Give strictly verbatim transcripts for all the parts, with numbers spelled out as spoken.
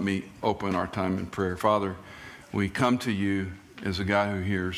me open our time in prayer. Father, we come to you as a guy who hears.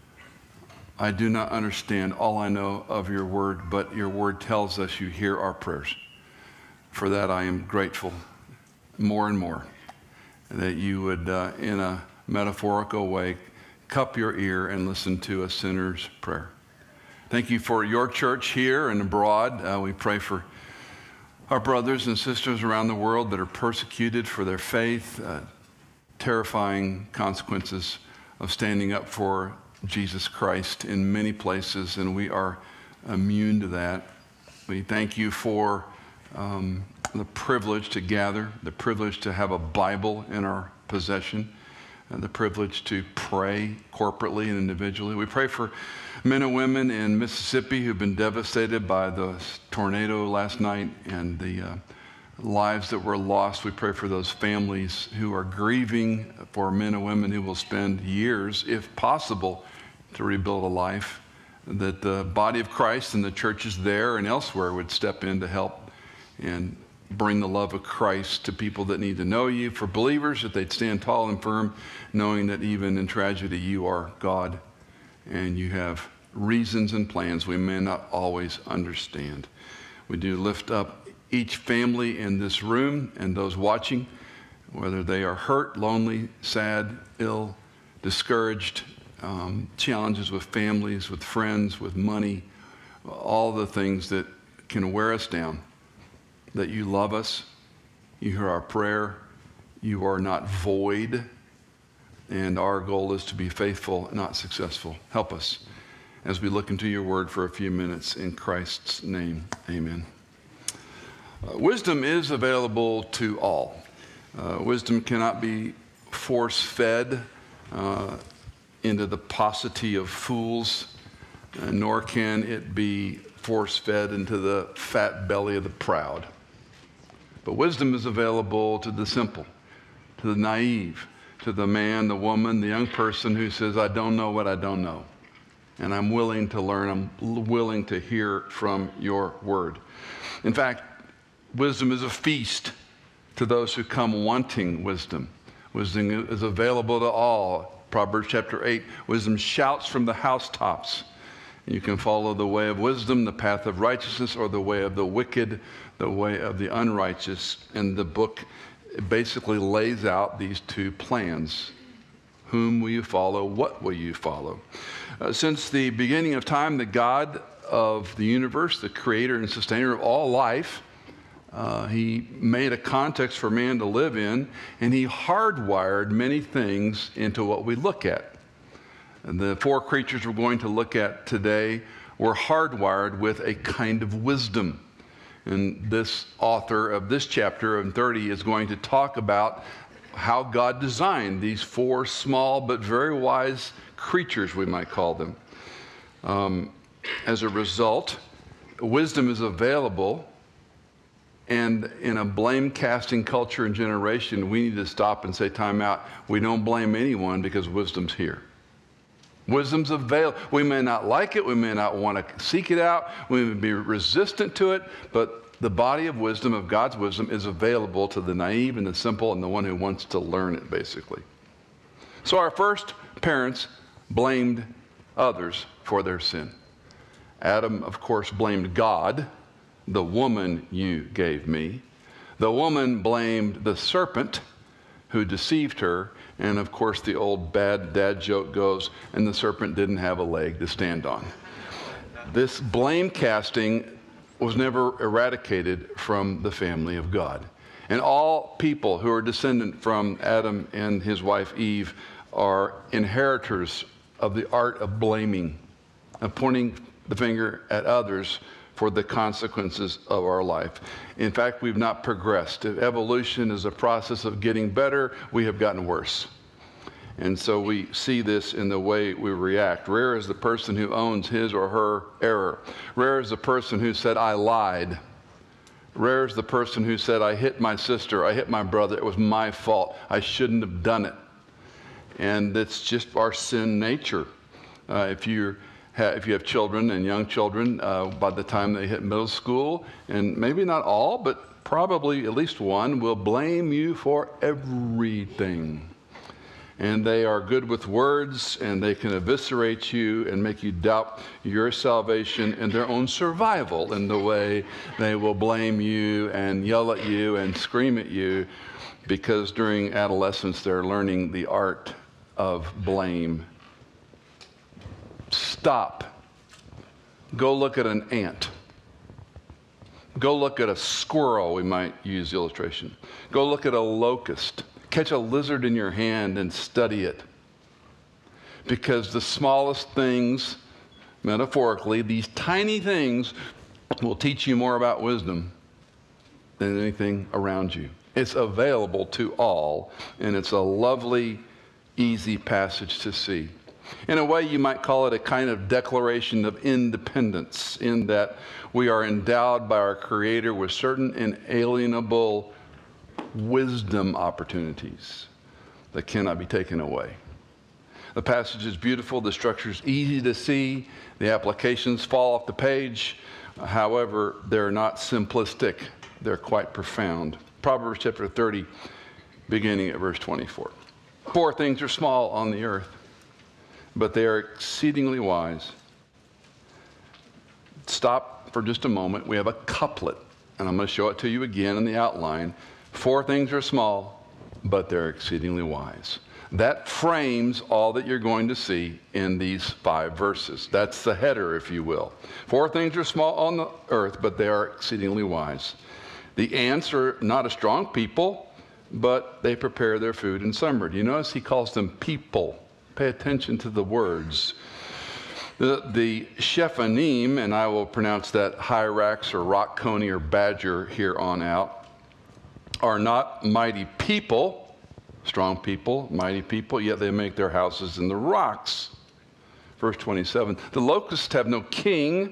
I do not understand all I know of your word, but your word tells us you hear our prayers. For that I am grateful more and more that you would, uh, in a metaphorical way, cup your ear and listen to a sinner's prayer. Thank you for your church here and abroad. Uh, we pray for our brothers and sisters around the world that are persecuted for their faith, uh, terrifying consequences of standing up for Jesus Christ in many places, and we are immune to that. We thank you for um, the privilege to gather, the privilege to have a Bible in our possession, and the privilege to pray corporately and individually. We pray for men and women in Mississippi who've been devastated by the tornado last night and the uh, lives that were lost. We pray for those families who are grieving, for men and women who will spend years, if possible, to rebuild a life, that the body of Christ and the churches there and elsewhere would step in to help and bring the love of Christ to people that need to know you. For believers, that they'd stand tall and firm, knowing that even in tragedy, you are God and you have reasons and plans we may not always understand. We do lift up each family in this room and those watching, whether they are hurt, lonely, sad, ill, discouraged, um, challenges with families, with friends, with money, all the things that can wear us down. That you love us, you hear our prayer, you are not void, and our goal is to be faithful, not successful. Help us as we look into your word for a few minutes in Christ's name. Amen. Uh, wisdom is available to all. Uh, wisdom cannot be force-fed uh, into the paucity of fools, uh, nor can it be force-fed into the fat belly of the proud. But wisdom is available to the simple, to the naive, to the man, the woman, the young person who says, I don't know what I don't know. And I'm willing to learn. I'm willing to hear from your word. In fact, wisdom is a feast to those who come wanting wisdom. Wisdom is available to all. Proverbs chapter eight, wisdom shouts from the housetops. You can follow the way of wisdom, the path of righteousness, or the way of the wicked, the way of the unrighteous. And the book basically lays out these two plans. Whom will you follow? What will you follow? Uh, since the beginning of time, the God of the universe, the creator and sustainer of all life, uh, he made a context for man to live in, and he hardwired many things into what we look at. And the four creatures we're going to look at today were hardwired with a kind of wisdom. And this author of this chapter in thirty is going to talk about how God designed these four small but very wise creatures, we might call them. Um, as a result, wisdom is available, and in a blame-casting culture and generation, we need to stop and say, time out. We don't blame anyone because wisdom's here. Wisdom's available. We may not like it. We may not want to seek it out. We may be resistant to it. But the body of wisdom, of God's wisdom, is available to the naive and the simple and the one who wants to learn it, basically. So our first parents blamed others for their sin. Adam, of course, blamed God. The woman you gave me. The woman blamed the serpent who deceived her. And of course, the old bad dad joke goes, and the serpent didn't have a leg to stand on. This blame casting was never eradicated from the family of God. And all people who are descendant from Adam and his wife Eve are inheritors of the art of blaming, of pointing the finger at others for the consequences of our life. In fact, we've not progressed. If evolution is a process of getting better, we have gotten worse. And so we see this in the way we react. Rare is the person who owns his or her error. Rare is the person who said, I lied. Rare is the person who said, I hit my sister, I hit my brother, it was my fault, I shouldn't have done it. And it's just our sin nature. Uh, if you're If you have children and young children, uh, by the time they hit middle school, and maybe not all, but probably at least one, will blame you for everything. And they are good with words, and they can eviscerate you and make you doubt your salvation and their own survival in the way they will blame you and yell at you and scream at you, because during adolescence they're learning the art of blame. Stop. Go look at an ant. Go look at a squirrel, we might use the illustration. Go look at a locust. Catch a lizard in your hand and study it. Because the smallest things, metaphorically, these tiny things will teach you more about wisdom than anything around you. It's available to all, and it's a lovely, easy passage to see. In a way, you might call it a kind of declaration of independence, in that we are endowed by our Creator with certain inalienable wisdom opportunities that cannot be taken away. The passage is beautiful. The structure is easy to see. The applications fall off the page. However, they're not simplistic. They're quite profound. Proverbs chapter thirty, beginning at verse twenty-four. Four things are small on the earth, but they are exceedingly wise. Stop for just a moment. We have a couplet, and I'm going to show it to you again in the outline. Four things are small, but they're exceedingly wise. That frames all that you're going to see in these five verses. That's the header, if you will. Four things are small on the earth, but they are exceedingly wise. The ants are not a strong people, but they prepare their food in summer. Do you notice he calls them people? Pay attention to the words. The, the Shephanim, and I will pronounce that hyrax or rock coney or badger here on out, are not mighty people, strong people, mighty people, yet they make their houses in the rocks. Verse twenty-seven, the locusts have no king,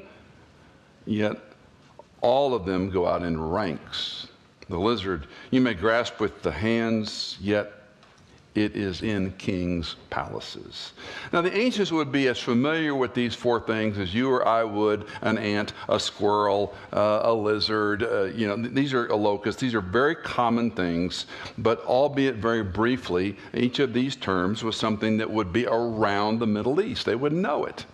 yet all of them go out in ranks. The lizard you may grasp with the hands, yet it is in kings' palaces. Now, the ancients would be as familiar with these four things as you or I would an ant, a squirrel, uh, a lizard. Uh, you know, these are a locust. These are very common things, but albeit very briefly, each of these terms was something that would be around the Middle East. They would know it.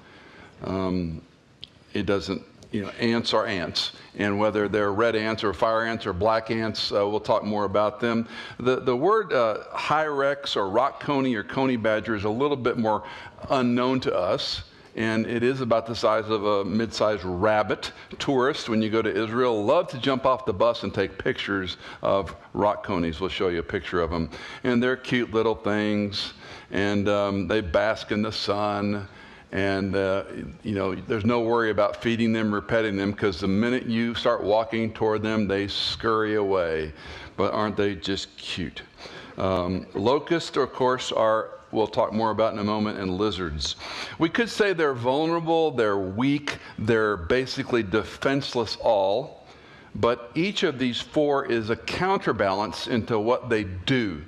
Um, it doesn't, you know, ants are ants. And whether they're red ants or fire ants or black ants, uh, we'll talk more about them. The, the word uh, hyrax or rock coney or coney badger is a little bit more unknown to us. And it is about the size of a mid-sized rabbit. Tourists, when you go to Israel, love to jump off the bus and take pictures of rock conies. We'll show you a picture of them. And they're cute little things. And um, they bask in the sun. And, uh, you know, there's no worry about feeding them or petting them, because the minute you start walking toward them, they scurry away. But aren't they just cute? Um, locusts, of course, are, we'll talk more about in a moment, and lizards. We could say they're vulnerable, they're weak, they're basically defenseless all. But each of these four is a counterbalance into what they do.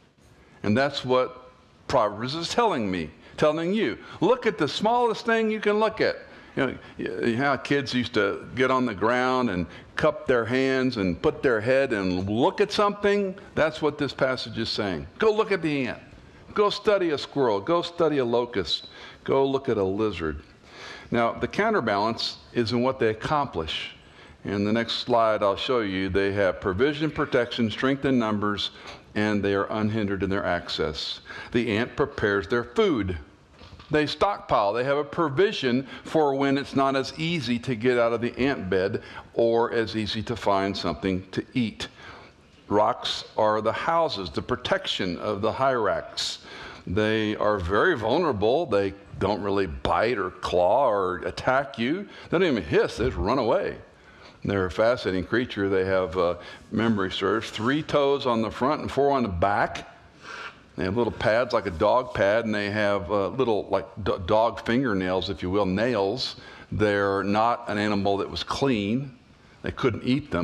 And that's what Proverbs is telling me. Telling you, look at the smallest thing you can look at. You know, you know how kids used to get on the ground and cup their hands and put their head and look at something? That's what this passage is saying. Go look at the ant. Go study a squirrel. Go study a locust. Go look at a lizard. Now, the counterbalance is in what they accomplish. In the next slide, I'll show you they have provision, protection, strength in numbers, and they are unhindered in their access. The ant prepares their food. They stockpile. They have a provision for when it's not as easy to get out of the ant bed or as easy to find something to eat. Rocks are the houses, the protection of the hyrax. They are very vulnerable. They don't really bite or claw or attack you. They don't even hiss. They just run away. They're a fascinating creature. They have, uh, memory serves, three toes on the front and four on the back. They have little pads like a dog pad, and they have uh, little like d- dog fingernails, if you will, nails. They're not an animal that was clean. They couldn't eat them.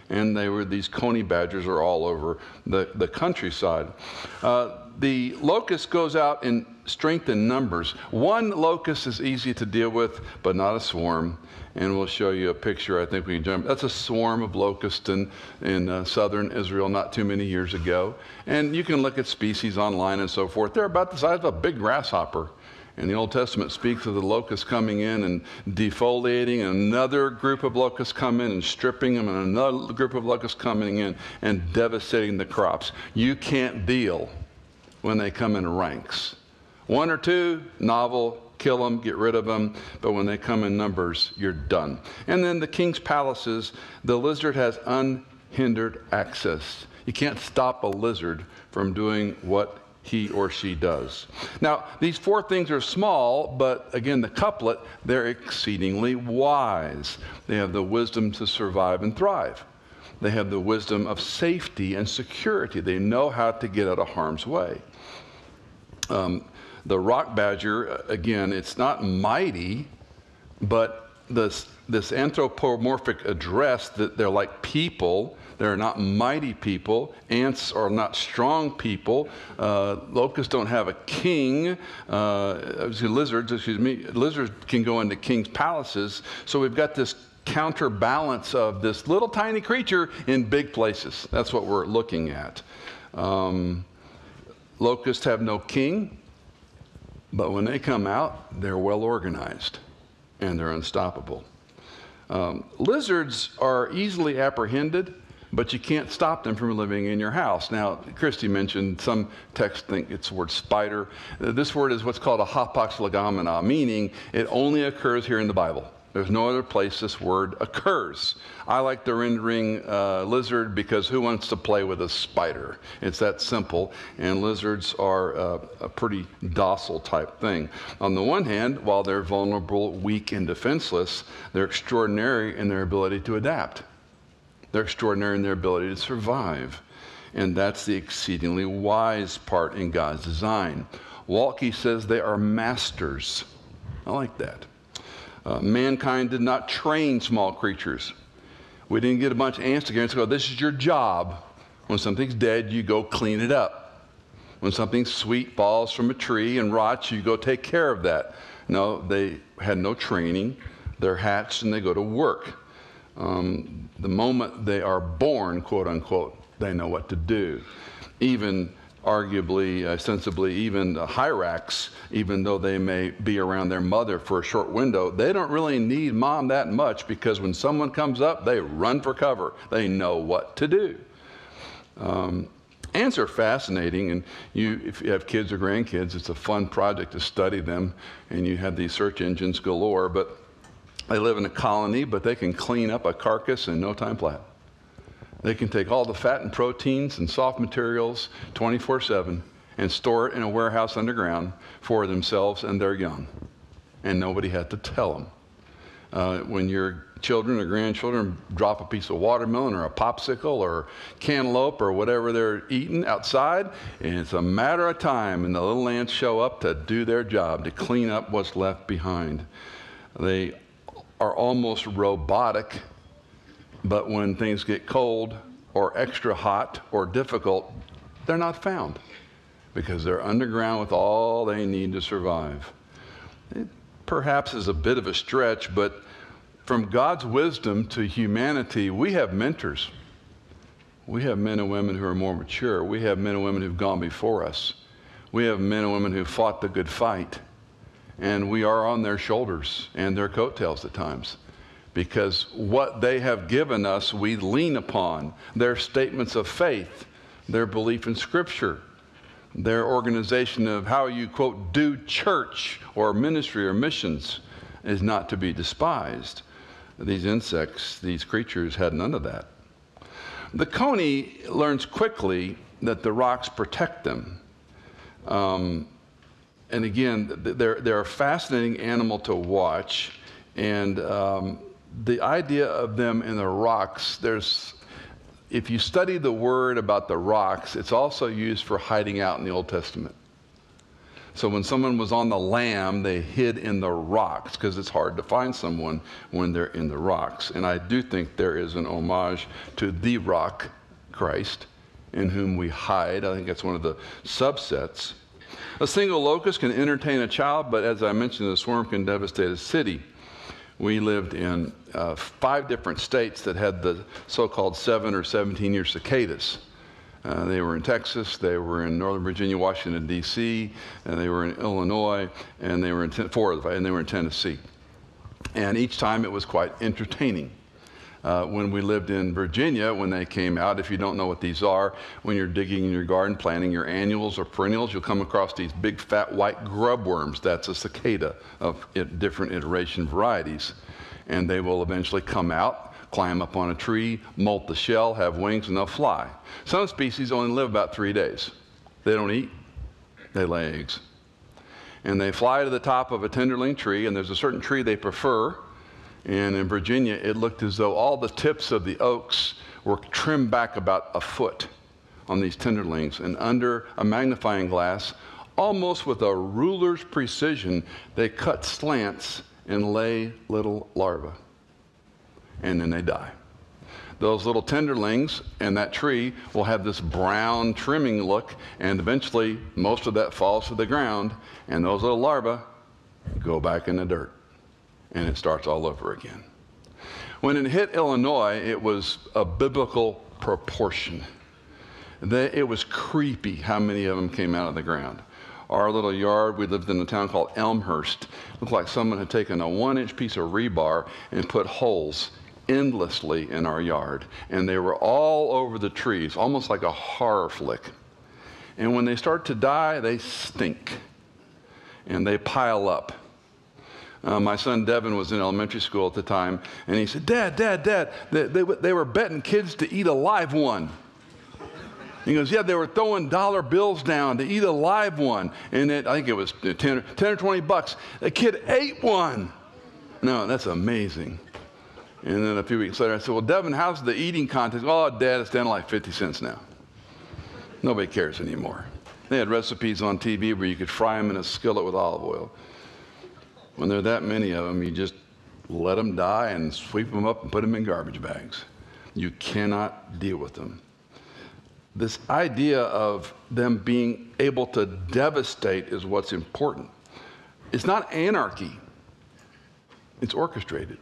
And they were, these coney badgers are all over the, the countryside. Uh, the locust goes out in strength and numbers. One locust is easy to deal with, but not a swarm. And we'll show you a picture, I think we can jump. That's a swarm of locusts in, in uh, southern Israel not too many years ago. And you can look at species online and so forth. They're about the size of a big grasshopper. And the Old Testament speaks of the locusts coming in and defoliating, and another group of locusts come in and stripping them, and another group of locusts coming in and devastating the crops. You can't deal when they come in ranks. One or two, novel, kill them, get rid of them, but when they come in numbers, you're done. And then the king's palaces, the lizard has unhindered access. You can't stop a lizard from doing what he or she does. Now, these four things are small, but again, the couplet, they're exceedingly wise. They have the wisdom to survive and thrive. They have the wisdom of safety and security. They know how to get out of harm's way. Um, the rock badger, again, it's not mighty, but this, this anthropomorphic address that they're like people. They're not mighty people. Ants are not strong people. Uh, locusts don't have a king. Uh, lizards, excuse me, lizards can go into king's palaces. So we've got this counterbalance of this little tiny creature in big places. That's what we're looking at. Um, locusts have no king, but when they come out, they're well organized and they're unstoppable. Um, lizards are easily apprehended, but you can't stop them from living in your house. Now, Christy mentioned some texts think it's the word spider. Uh, this word is what's called a hapax legomena, meaning it only occurs here in the Bible. There's no other place this word occurs. I like the rendering uh, lizard because who wants to play with a spider? It's that simple, and lizards are uh, a pretty docile type thing. On the one hand, while they're vulnerable, weak, and defenseless, they're extraordinary in their ability to adapt. They're extraordinary in their ability to survive. And that's the exceedingly wise part in God's design. Waltke says they are masters. I like that. Uh, mankind did not train small creatures. We didn't get a bunch of ants together and go, this is your job. When something's dead, you go clean it up. When something sweet falls from a tree and rots, you go take care of that. No, they had no training. They're hatched and they go to work. Um, the moment they are born, quote unquote, they know what to do. Even arguably, uh, sensibly, even the hyrax, even though they may be around their mother for a short window, they don't really need mom that much because when someone comes up, they run for cover. They know what to do. Um, ants are fascinating, and you, if you have kids or grandkids, it's a fun project to study them, and you have these search engines galore, but they live in a colony, but they can clean up a carcass in no time flat. They can take all the fat and proteins and soft materials twenty-four seven and store it in a warehouse underground for themselves and their young. And nobody had to tell them. Uh, when your children or grandchildren drop a piece of watermelon or a popsicle or cantaloupe or whatever they're eating outside, and it's a matter of time, and the little ants show up to do their job, to clean up what's left behind. They are almost robotic, but when things get cold or extra hot or difficult, they're not found because they're underground with all they need to survive. It perhaps is a bit of a stretch, but from God's wisdom to humanity, we have mentors. We have men and women who are more mature. We have men and women who've gone before us. We have men and women who fought the good fight. And we are on their shoulders and their coattails at times, because what they have given us, we lean upon. Their statements of faith, their belief in Scripture, their organization of how you, quote, do church or ministry or missions is not to be despised. These insects, these creatures had none of that. The coney learns quickly that the rocks protect them. Um, And again, they're, they're a fascinating animal to watch. And um, the idea of them in the rocks, there's, if you study the word about the rocks, it's also used for hiding out in the Old Testament. So when someone was on the lam, they hid in the rocks, because it's hard to find someone when they're in the rocks. And I do think there is an homage to the rock, Christ, in whom we hide. I think that's one of the subsets. A single locust can entertain a child, but as I mentioned, the swarm can devastate a city. We lived in uh, five different states that had the so-called seven or seventeen-year cicadas. Uh, they were in Texas, they were in Northern Virginia, Washington, D C, and they were in Illinois, and they were in ten, four of them, and they were in Tennessee. And each time it was quite entertaining. Uh, when we lived in Virginia, when they came out, if you don't know what these are, when you're digging in your garden, planting your annuals or perennials, you'll come across these big fat white grub worms. That's a cicada of it, different iteration varieties. And they will eventually come out, climb up on a tree, molt the shell, have wings, and they'll fly. Some species only live about three days. They don't eat, they lay eggs. And they fly to the top of a tenderling tree, and there's a certain tree they prefer. And in Virginia, it looked as though all the tips of the oaks were trimmed back about a foot on these tenderlings. And under a magnifying glass, almost with a ruler's precision, they cut slants and lay little larvae. And then they die. Those little tenderlings and that tree will have this brown trimming look, and eventually most of that falls to the ground, and those little larvae go back in the dirt. And it starts all over again. When it hit Illinois, it was a biblical proportion. They, it was creepy how many of them came out of the ground. Our little yard, we lived in a town called Elmhurst. It looked like someone had taken a one-inch piece of rebar and put holes endlessly in our yard. And they were all over the trees, almost like a horror flick. And when they start to die, they stink. And they pile up. Uh, my son Devin was in elementary school at the time, and he said, Dad, Dad, Dad, they, they, they were betting kids to eat a live one. He goes, yeah, they were throwing dollar bills down to eat a live one. And it, I think it was ten, ten or twenty bucks. A kid ate one. No, that's amazing. And then a few weeks later, I said, well, Devin, how's the eating contest? Oh, Dad, it's down to like fifty cents now. Nobody cares anymore. They had recipes on T V where you could fry them in a skillet with olive oil. When there are that many of them, you just let them die and sweep them up and put them in garbage bags. You cannot deal with them. This idea of them being able to devastate is what's important. It's not anarchy. It's orchestrated.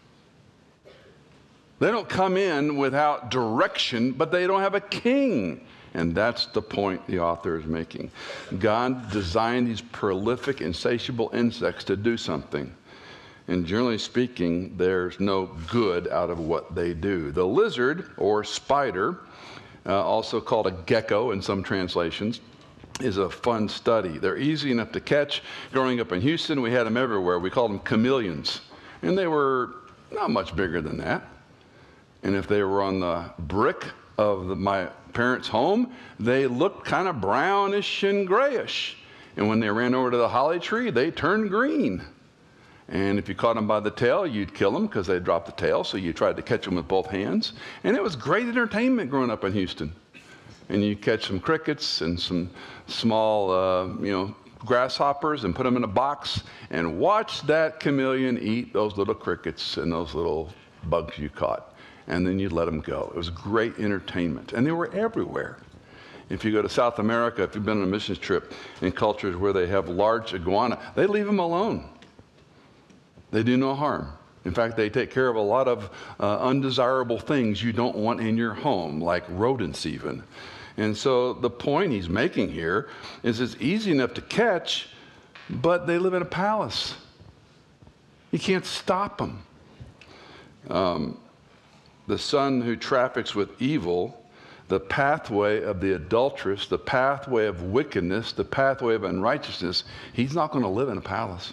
They don't come in without direction, but they don't have a king. And that's the point the author is making. God designed these prolific, insatiable insects to do something. And generally speaking, there's no good out of what they do. The lizard, or spider, uh, also called a gecko in some translations, is a fun study. They're easy enough to catch. Growing up in Houston, we had them everywhere. We called them chameleons. And they were not much bigger than that. And if they were on the brick of the, my parents' home, they looked kind of brownish and grayish. And when they ran over to the holly tree, they turned green. And if you caught them by the tail, you'd kill them because they dropped the tail, so you tried to catch them with both hands. And it was great entertainment growing up in Houston. And you catch some crickets and some small, uh, you know, grasshoppers and put them in a box and watch that chameleon eat those little crickets and those little bugs you caught. And then you'd let them go. It was great entertainment. And they were everywhere. If you go to South America, if you've been on a missions trip in cultures where they have large iguana, they leave them alone. They do no harm. In fact, they take care of a lot of uh, undesirable things you don't want in your home, like rodents even. And so the point he's making here is it's easy enough to catch, but they live in a palace. You can't stop them. Um, The son who traffics with evil, the pathway of the adulteress, the pathway of wickedness, the pathway of unrighteousness, he's not going to live in a palace.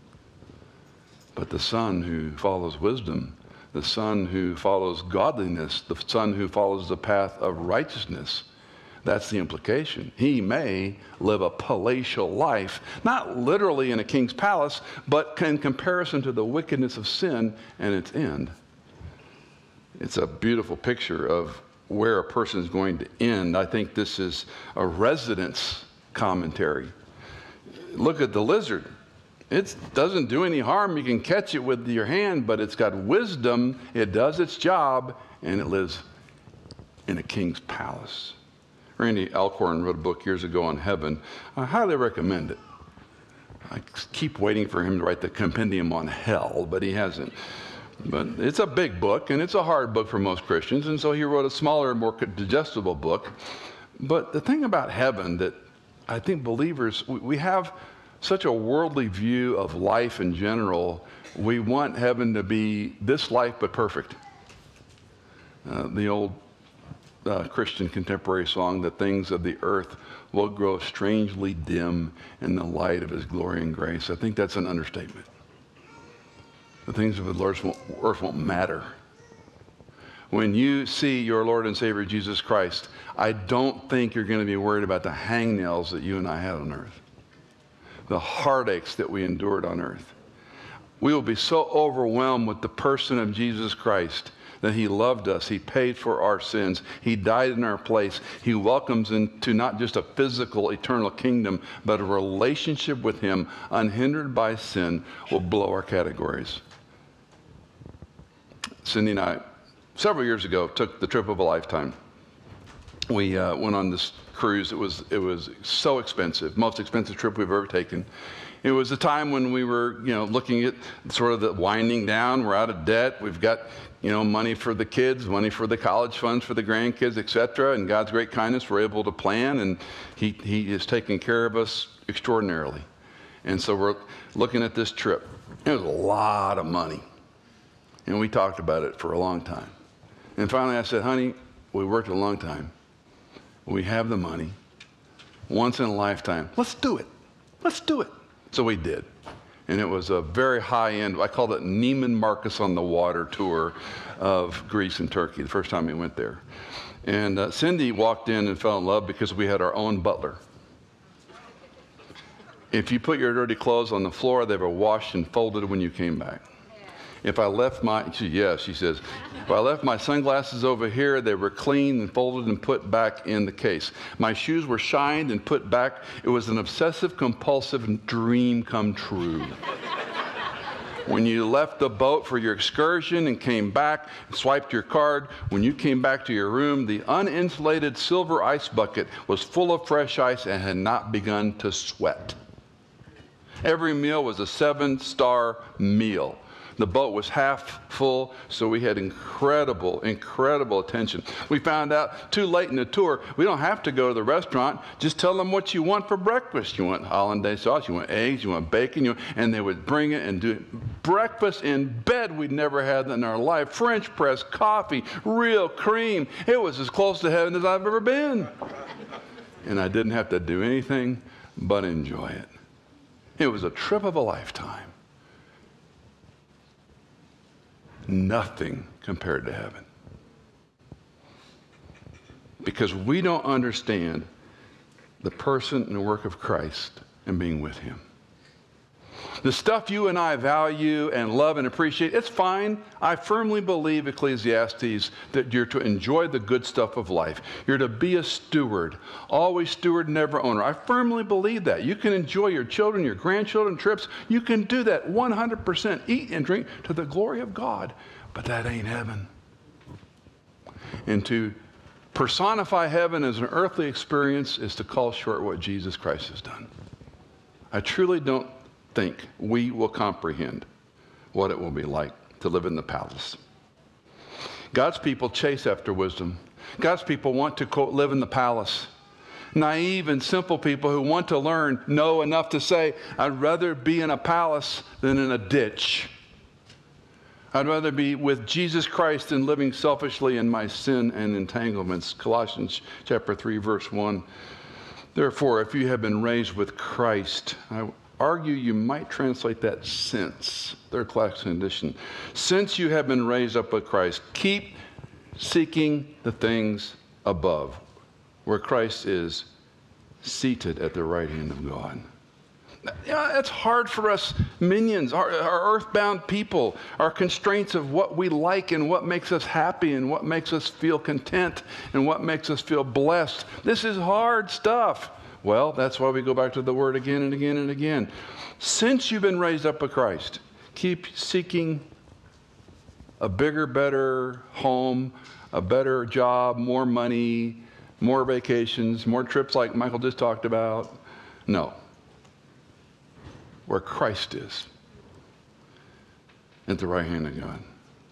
But the son who follows wisdom, the son who follows godliness, the son who follows the path of righteousness, that's the implication. He may live a palatial life, not literally in a king's palace, but in comparison to the wickedness of sin and its end. It's a beautiful picture of where a person is going to end. I think this is a residence commentary. look at the lizard. It doesn't do any harm. You can catch it with your hand, but it's got wisdom. It does its job, and it lives in a king's palace. Randy Alcorn wrote a book years ago on heaven. I highly recommend it. I keep waiting for him to write the compendium on hell, but he hasn't. But it's a big book, and it's a hard book for most Christians, and so he wrote a smaller, more digestible book. But the thing about heaven that I think believers, we have such a worldly view of life in general. We want heaven to be this life but perfect. Uh, the old uh, Christian contemporary song, "The things of the earth will grow strangely dim in the light of his glory and grace." I think that's an understatement. The things of the Lord's earth won't matter. When you see your Lord and Savior Jesus Christ, I don't think you're going to be worried about the hangnails that you and I had on earth, the heartaches that we endured on earth. We will be so overwhelmed with the person of Jesus Christ that he loved us. He paid for our sins. He died in our place. He welcomes into not just a physical, eternal kingdom, but a relationship with him unhindered by sin will blow our categories. Cindy and I, several years ago, took the trip of a lifetime. We uh, went on this cruise. It was it was so expensive, most expensive trip we've ever taken. It was a time when we were, you know, looking at sort of the winding down. We're out of debt. We've got, you know, money for the kids, money for the college funds for the grandkids, et cetera. And God's great kindness, we're able to plan, and He He is taking care of us extraordinarily. And so we're looking at this trip. It was a lot of money, and we talked about it for a long time. And finally, I said, "Honey, we worked a long time. We have the money. Once in a lifetime. Let's do it. Let's do it." So we did. And it was a very high-end, I called it Neiman Marcus on the Water tour of Greece and Turkey, the first time we went there. And uh, Cindy walked in and fell in love because we had our own butler. If you put your dirty clothes on the floor, they were washed and folded when you came back. If I left my, she, yeah, she says, if I left my sunglasses over here, they were cleaned and folded and put back in the case. My shoes were shined and put back. It was an obsessive compulsive dream come true. When you left the boat for your excursion and came back and swiped your card, when you came back to your room, the uninsulated silver ice bucket was full of fresh ice and had not begun to sweat. Every meal was a seven-star meal. The boat was half full, so we had incredible, incredible attention. We found out too late in the tour, we don't have to go to the restaurant. Just tell them what you want for breakfast. You want hollandaise sauce, you want eggs, you want bacon, you want, and they would bring it and do it. Breakfast in bed we'd never had in our life. French press, coffee, real cream. It was as close to heaven as I've ever been. And I didn't have to do anything but enjoy it. It was a trip of a lifetime. Nothing compared to heaven. Because we don't understand the person and the work of Christ and being with him. The stuff you and I value and love and appreciate, it's fine. I firmly believe, Ecclesiastes, that you're to enjoy the good stuff of life. You're to be a steward. Always steward, never owner. I firmly believe that. You can enjoy your children, your grandchildren, trips. You can do that one hundred percent. Eat and drink to the glory of God. But that ain't heaven. And to personify heaven as an earthly experience is to call short what Jesus Christ has done. I truly don't think we will comprehend what it will be like to live in the palace. God's people chase after wisdom. God's people want to, quote, live in the palace. Naive and simple people who want to learn know enough to say, I'd rather be in a palace than in a ditch. I'd rather be with Jesus Christ than living selfishly in my sin and entanglements. Colossians chapter three, verse one. Therefore, if you have been raised with Christ, I argue you might translate that since, third class condition. Since you have been raised up with Christ, keep seeking the things above, where Christ is seated at the right hand of God. Yeah, that's hard for us minions, our, our earthbound people, our constraints of what we like and what makes us happy and what makes us feel content and what makes us feel blessed. This is hard stuff. Well, that's why we go back to the word again and again and again. Since you've been raised up with Christ, keep seeking a bigger, better home, a better job, more money, more vacations, more trips like Michael just talked about. No. Where Christ is, at the right hand of God.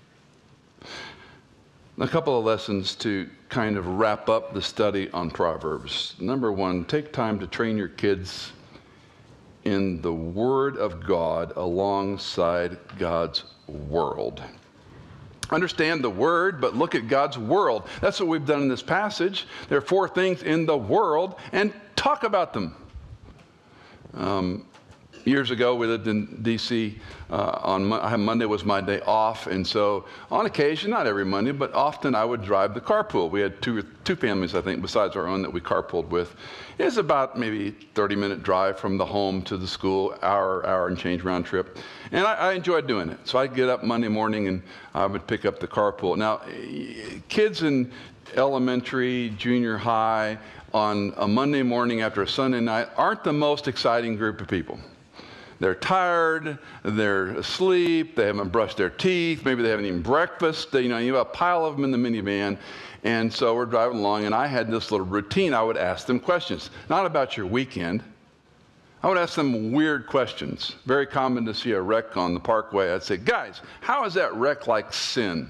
A couple of lessons to kind of wrap up the study on Proverbs. Number one, take time to train your kids in the Word of God alongside God's world. Understand the Word, but look at God's world. That's what we've done in this passage. There are four things in the world, and talk about them. Um, Years ago, we lived in D C Uh, on Mo- Monday was my day off, and so on occasion, not every Monday, but often I would drive the carpool. We had two two families, I think, besides our own that we carpooled with. It was about maybe thirty minute drive from the home to the school, hour, hour and change round trip, and I, I enjoyed doing it. So I'd get up Monday morning and I would pick up the carpool. Now, kids in elementary, junior high, on a Monday morning after a Sunday night aren't the most exciting group of people. They're tired, they're asleep, they haven't brushed their teeth, maybe they haven't eaten breakfast. They, you know, you have a pile of them in the minivan. And so we're driving along, and I had this little routine. I would ask them questions, not about your weekend. I would ask them weird questions. Very common to see a wreck on the parkway. I'd say, guys, how is that wreck like sin?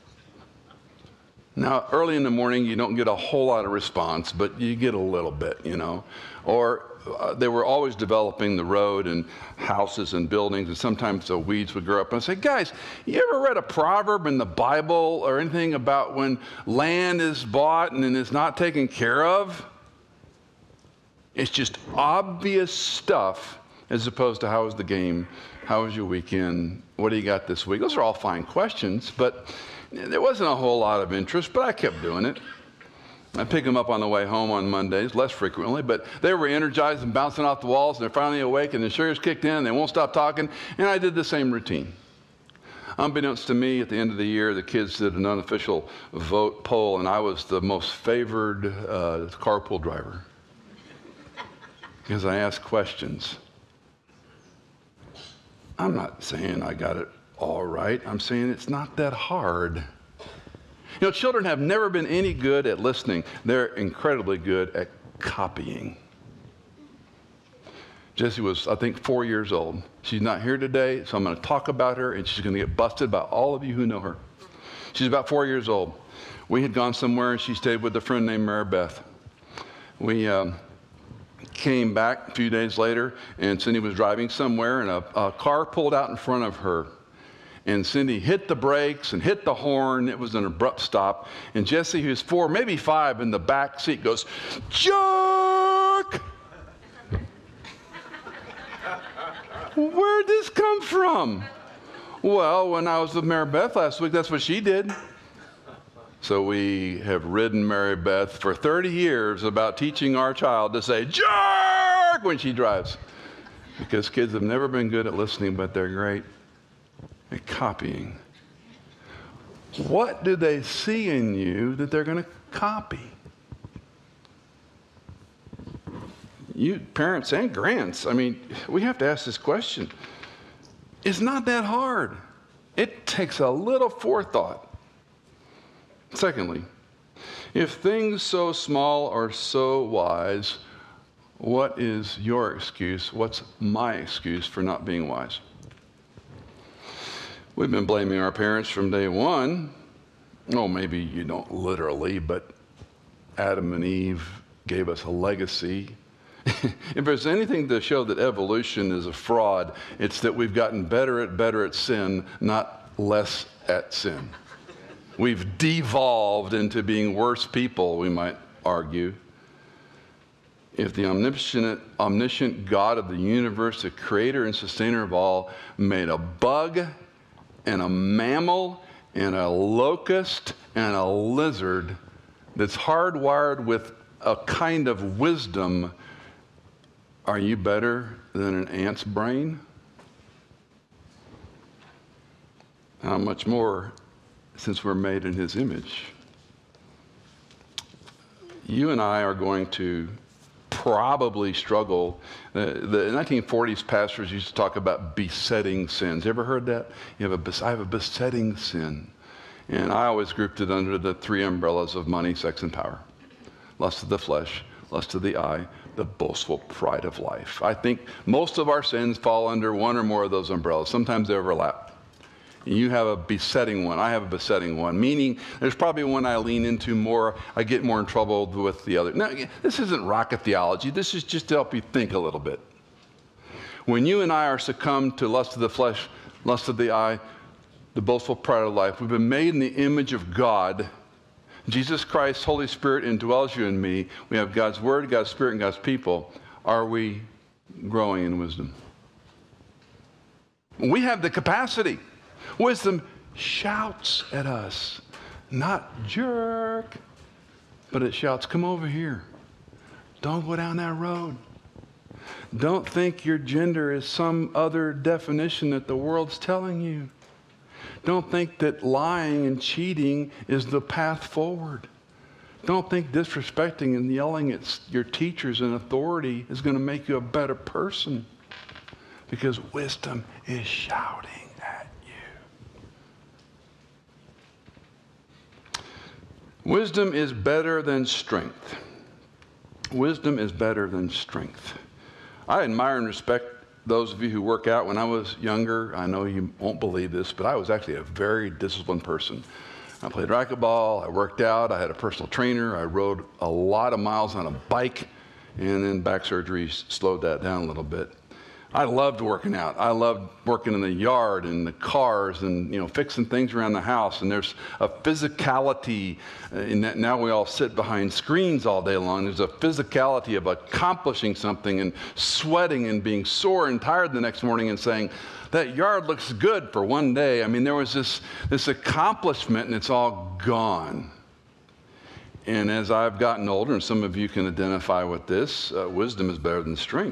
Now, early in the morning, you don't get a whole lot of response, but you get a little bit, you know. Or uh, they were always developing the road and houses and buildings, and sometimes the weeds would grow up. And I'd say, guys, you ever read a proverb in the Bible or anything about when land is bought and then is not taken care of? It's just obvious stuff as opposed to how was the game, how was your weekend, what do you got this week? Those are all fine questions, but there wasn't a whole lot of interest, but I kept doing it. I pick them up on the way home on Mondays, less frequently, but they were energized and bouncing off the walls, and they're finally awake, and the sugars kicked in, and they won't stop talking, and I did the same routine. Unbeknownst to me, at the end of the year, the kids did an unofficial vote poll, and I was the most favored uh, carpool driver because I asked questions. I'm not saying I got it all right. I'm saying it's not that hard. You know, children have never been any good at listening. They're incredibly good at copying. Jessie was, I think, four years old. She's not here today, so I'm going to talk about her, and she's going to get busted by all of you who know her. She's about four years old. We had gone somewhere, and she stayed with a friend named Mary Beth. We um, came back a few days later, and Cindy was driving somewhere, and a, a car pulled out in front of her. And Cindy hit the brakes and hit the horn. It was an abrupt stop. And Jessie, who's four, maybe five, in the back seat goes, "Jerk!" Where'd this come from? Well, when I was with Mary Beth last week, that's what she did. So we have ridden Mary Beth for thirty years about teaching our child to say, "Jerk!" when she drives. Because kids have never been good at listening, but they're great at copying. What do they see in you that they're going to copy? You parents and grands, I mean, we have to ask this question. It's not that hard. It takes a little forethought. Secondly, if things so small are so wise, what is your excuse? What's my excuse for not being wise? We've been blaming our parents from day one. Oh, maybe you don't literally, but Adam and Eve gave us a legacy. If there's anything to show that evolution is a fraud, it's that we've gotten better at better at sin, not less at sin. We've devolved into being worse people, we might argue. If the omniscient, omniscient God of the universe, the creator and sustainer of all, made a bug and a mammal and a locust and a lizard that's hardwired with a kind of wisdom, are you better than an ant's brain? How much more since we're made in his image? You and I are going to probably struggle. Uh, the nineteen forties pastors used to talk about besetting sins. You ever heard that? You have a, I have a besetting sin. And I always grouped it under the three umbrellas of money, sex, and power. Lust of the flesh, lust of the eye, the boastful pride of life. I think most of our sins fall under one or more of those umbrellas. Sometimes they overlap. You have a besetting one. I have a besetting one, meaning there's probably one I lean into more. I get more in trouble with the other. Now, this isn't rocket theology. This is just to help you think a little bit. When you and I are succumbed to lust of the flesh, lust of the eye, the boastful pride of life, we've been made in the image of God. Jesus Christ, Holy Spirit, indwells you and me. We have God's Word, God's Spirit, and God's people. Are we growing in wisdom? We have the capacity. Wisdom shouts at us, not jerk, but it shouts, come over here. Don't go down that road. Don't think your gender is some other definition that the world's telling you. Don't think that lying and cheating is the path forward. Don't think disrespecting and yelling at your teachers and authority is going to make you a better person, because wisdom is shouting at you. Wisdom is better than strength. Wisdom is better than strength. I admire and respect those of you who work out. When I was younger, I know you won't believe this, but I was actually a very disciplined person. I played racquetball, I worked out, I had a personal trainer, I rode a lot of miles on a bike, and then back surgery slowed that down a little bit. I loved working out. I loved working in the yard and the cars and, you know, fixing things around the house. And there's a physicality in that. Now we all sit behind screens all day long. There's a physicality of accomplishing something and sweating and being sore and tired the next morning and saying, that yard looks good for one day. I mean, there was this, this accomplishment, and it's all gone. And as I've gotten older, and some of you can identify with this, uh, wisdom is better than strength.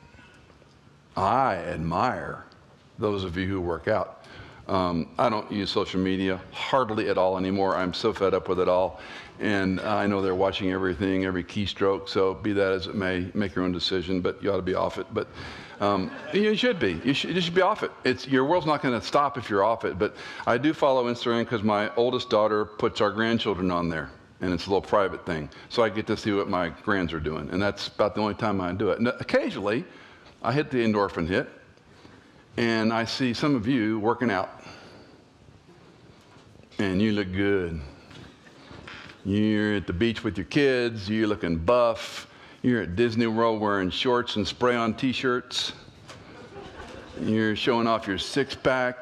I admire those of you who work out. Um, I don't use social media hardly at all anymore. I'm so fed up with it all. And I know they're watching everything, every keystroke, so be that as it may, make your own decision, but you ought to be off it. But um, you should be. You should, you should be off it. It's, your world's not going to stop if you're off it. But I do follow Instagram because my oldest daughter puts our grandchildren on there. And it's a little private thing. So I get to see what my grands are doing. And that's about the only time I do it. And occasionally, I hit the endorphin hit, and I see some of you working out. And you look good. You're at the beach with your kids. You're looking buff. You're at Disney World wearing shorts and spray-on T-shirts. You're showing off your six-pack.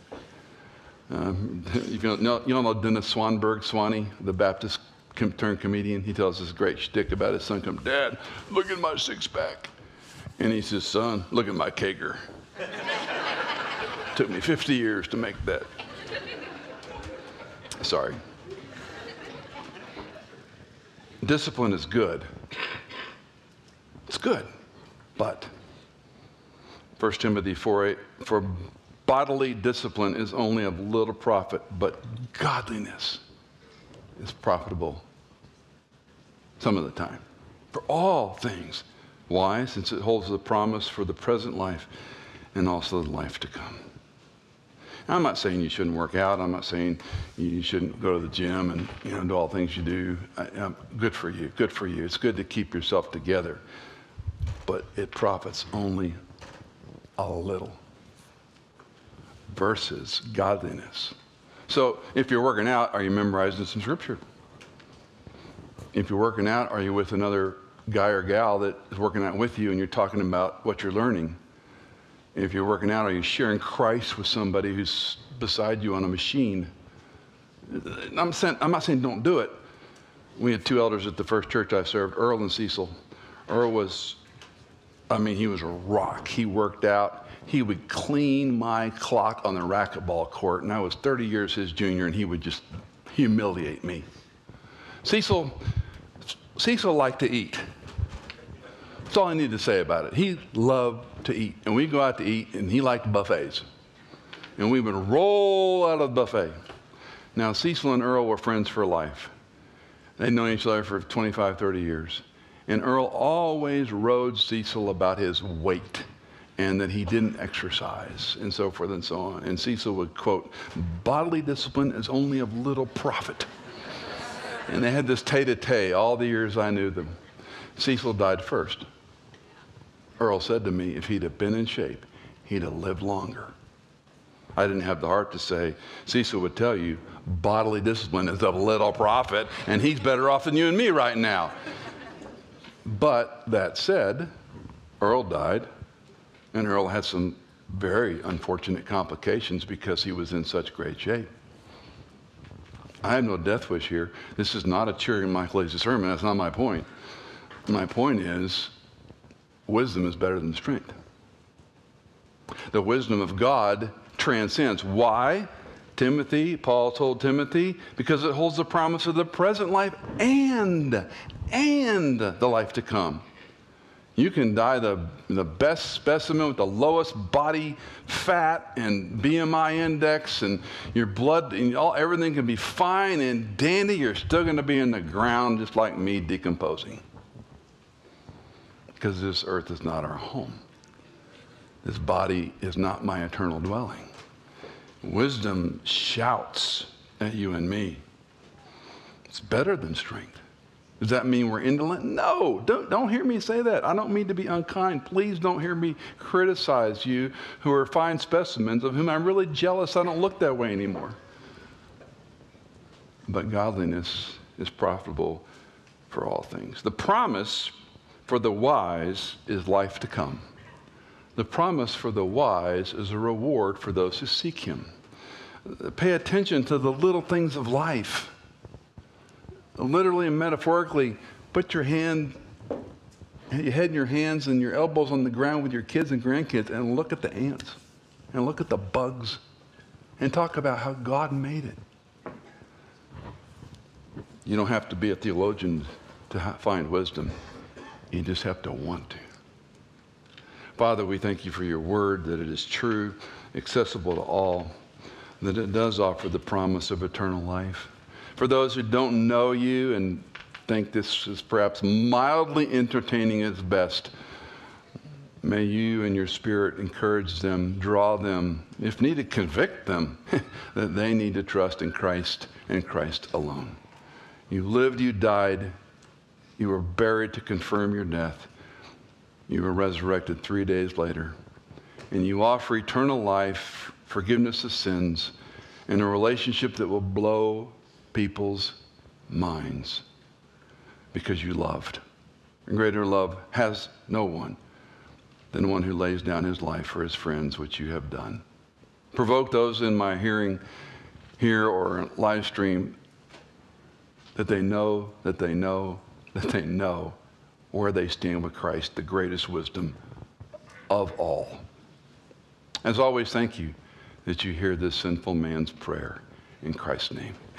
Um, you, know, you don't know Dennis Swanberg, Swanee, the Baptist com- turned comedian? He tells this great shtick about his son come, Dad, look at my six-pack. And he says, son, look at my Kager. Took me fifty years to make that. Sorry. Discipline is good. It's good. But First Timothy four eight, for bodily discipline is only of little profit, but godliness is profitable some of the time. For all things. Why? Since it holds the promise for the present life and also the life to come. Now, I'm not saying you shouldn't work out. I'm not saying you shouldn't go to the gym and, you know, do all the things you do. I, um, good for you. Good for you. It's good to keep yourself together. But it profits only a little versus godliness. So if you're working out, are you memorizing some scripture? If you're working out, are you with another guy or gal that is working out with you and you're talking about what you're learning? If you're working out, are you sharing Christ with somebody who's beside you on a machine? I'm, saying, I'm not saying don't do it. We had two elders at the first church I served, Earl and Cecil. Earl was, I mean, he was a rock. He worked out. He would clean my clock on the racquetball court, and I was thirty years his junior, and he would just humiliate me. Cecil, Cecil liked to eat. That's all I need to say about it. He loved to eat. And we'd go out to eat, and he liked buffets. And we would roll out of the buffet. Now, Cecil and Earl were friends for life. They'd known each other for twenty-five, thirty years. And Earl always rode Cecil about his weight and that he didn't exercise and so forth and so on. And Cecil would quote, bodily discipline is only of little profit. And they had this tete-a-tete all the years I knew them. Cecil died first. Earl said to me, if he'd have been in shape, he'd have lived longer. I didn't have the heart to say, Cecil would tell you, bodily discipline is of little profit, and he's better off than you and me right now. But that said, Earl died, and Earl had some very unfortunate complications because he was in such great shape. I have no death wish here. This is not a cheering Michael Lacy sermon. That's not my point. My point is, wisdom is better than strength. The wisdom of God transcends. Why? Timothy, Paul told Timothy, because it holds the promise of the present life and, and the life to come. You can die the, the best specimen with the lowest body fat and B M I index, and your blood, and all, everything can be fine and dandy. You're still going to be in the ground just like me, decomposing. Because this earth is not our home. This body is not my eternal dwelling. Wisdom shouts at you and me. It's better than strength. Does that mean we're indolent? No, don't, don't hear me say that. I don't mean to be unkind. Please don't hear me criticize you who are fine specimens of whom I'm really jealous I don't look that way anymore. But godliness is profitable for all things. The promise for the wise is life to come. The promise for the wise is a reward for those who seek him. Pay attention to the little things of life. Literally and metaphorically, put your hand, your head in your hands and your elbows on the ground with your kids and grandkids and look at the ants and look at the bugs and talk about how God made it. You don't have to be a theologian to find wisdom. You just have to want to. Father, we thank you for your word, that it is true, accessible to all, that it does offer the promise of eternal life. For those who don't know you and think this is perhaps mildly entertaining at best, may you and your Spirit encourage them, draw them, if needed, convict them that they need to trust in Christ and Christ alone. You lived, you died, you were buried to confirm your death. You were resurrected three days later. And you offer eternal life, forgiveness of sins, and a relationship that will blow people's minds because you loved. And greater love has no one than one who lays down his life for his friends, which you have done. Provoke those in my hearing here or live stream that they know, that they know, that they know where they stand with Christ, the greatest wisdom of all. As always, thank you that you hear this sinful man's prayer in Christ's name.